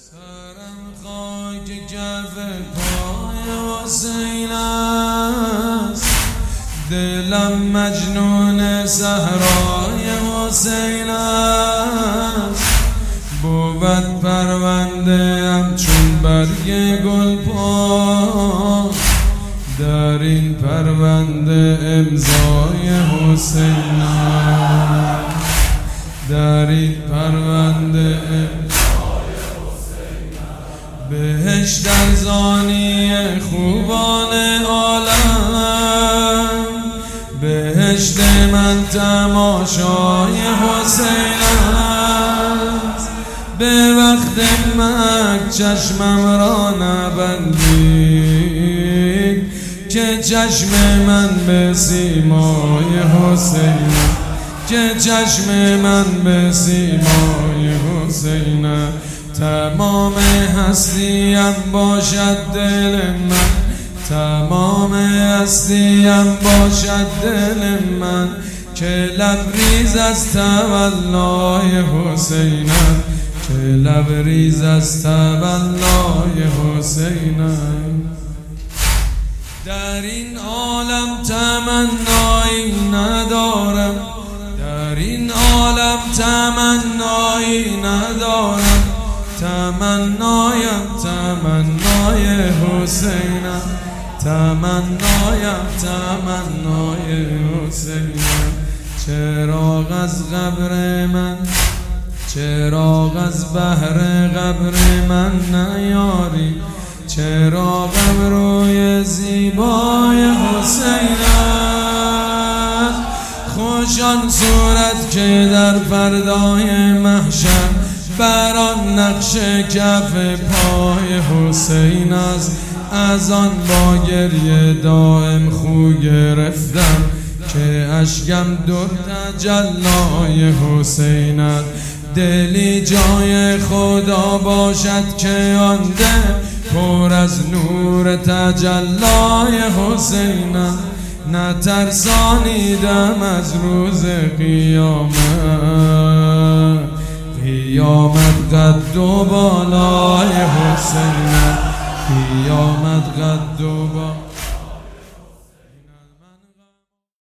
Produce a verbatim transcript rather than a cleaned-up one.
سرم خاک کف پای حسین است، دلم مجنون صحرای حسین است. بود پرونده ام چون برگ گل پا، در این پرونده امضای حسین است، در این پرونده امضای حسین است. بهشت ارزانی خوبان عالم، بهشت من تماشای حسین است. به وقت مرگ چشمم را نبندید که چشم من به سیمای حسین، که چشم من به سیمای حسین. تمام هستیم باشد دل من، تمام هستیم باشد دل من، که لبریز از تولای حسین، که لبریز از تولای حسین. در این عالم تمنایی ندارم، در این عالم تمنایی ندارم. تمنایم تمنای حسینم، تمنایم تمنای حسینم. چراغ از قبر من، چراغ از بحر قبر من نیاری، چراغم روی زیبای حسین است. خوش آن صورت که در فردای محشر بر آن نقش کف پای حسین است. از آن با گریه دائم خو گرفتم که اشکم در تجلای حسین است. دلی جای خدا باشد که آن دل پر از نور تجلای حسین است. نترسانیدم از روز قیامت، قیامت قد و بالای حسین، قیامت قد و بالای